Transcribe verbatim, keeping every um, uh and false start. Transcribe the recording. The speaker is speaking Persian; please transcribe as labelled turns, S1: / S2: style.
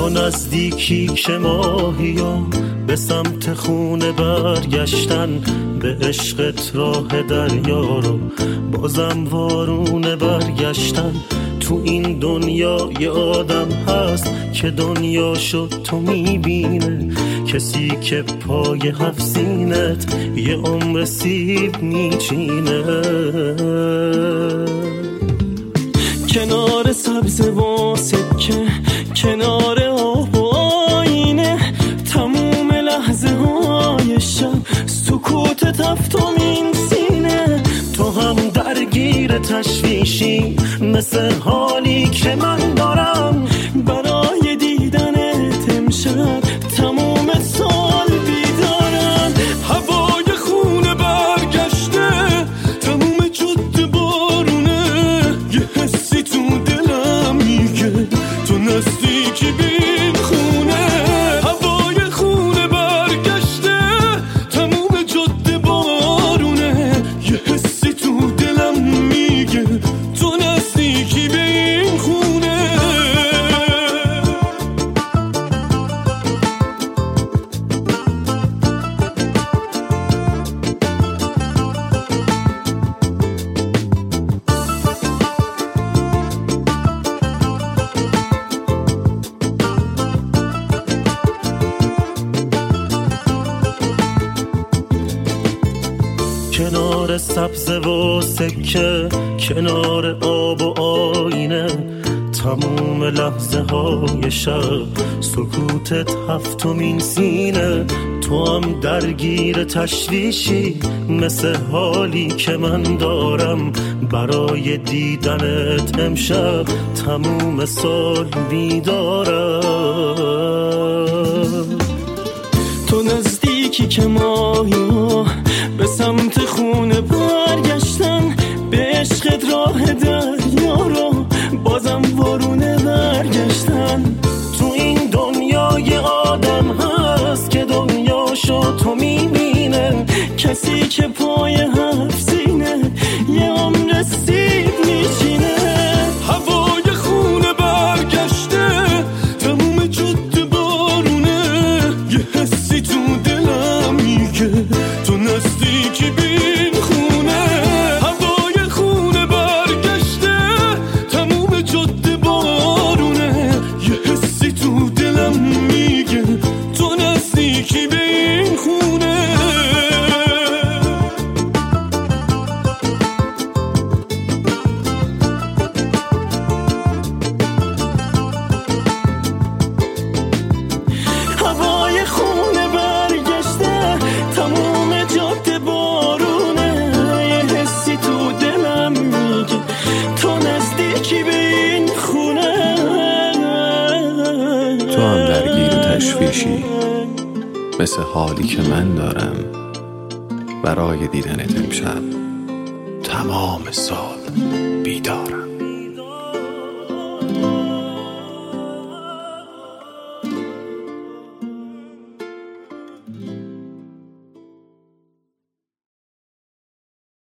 S1: تو نزدیکی که ماهیا به سمت خونه برگشتن، به عشقت راه دریا رو بازم وارونه برگشتن. تو این دنیا یه آدم هست که دنیا شد تو میبینه، کسی که پای هفت سینت یه عمر سیب میچینه. کنار سبز و سکه، کنار آب و آینه، تموم لحظه های شب سکوت تفتمین سینه. تو هم درگیر تشویشی مثل حالی که من دارم، برای دیدنت امشب تموم سال بیدارم. هوای خونه برگشته، تموم جاده بارونه، یه حسی تو دلم میگه تو نزدیکی بین خونه. هوای خونه برگشته، تموم جاده بارونه، یه حسی تو دلم میگه تو نزدیکی بین خونه. کنار سبز و سکه، کنار آب و آینه، تموم لحظه های شب سکوتت هفتمین سینه. تو هم درگیر تشویشی مثل حالی که من دارم، برای دیدنت امشب تموم سال بیدارم. تو نزدیکی که ماهیا به سمت خونه برگشتن، به عشقت راه دریا رو بازم وارونه برگشتن. تو این دنیا یه آدم هست که دنیاشو تو میبینه، کسی که پای هفت سینه یه عمر سیب میچینه. هوای خونه برگشته، تموم جاده بارونه، یه حسی تو دلم میگه تو نزدیکی بین خونه. هوای خونه برگشته، تموم جاده بارونه، یه حسی تو دلم میگه تو نزدیکی بین خونه. هوای خونه برگشته، تموم جاده بارونه، یه حسی تو دلم میگه تو نزدیکی به این خونه.
S2: تو هم درگیر تشویشی مثل حالی که من دارم، برای دیدنت امشب تمام سال بیدارم.